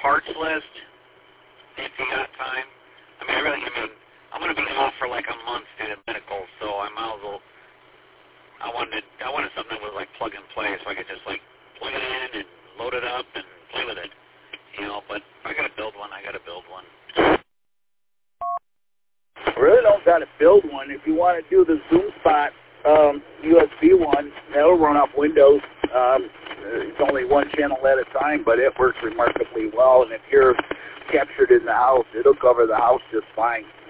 parts list if you got time. I mean, I'm going to be off for like a month due to medical, so I might as well. I wanted something that was like plug and play, so I could just like plug it in and load it up and play with it. You know, but if I got to build one, I got to build one. Really don't got to build one. If you want to do the Zoom Spot USB one, that'll run off Windows. It's only one channel at a time, but it works remarkably well. And if you're captured in the house, it'll cover the house just fine.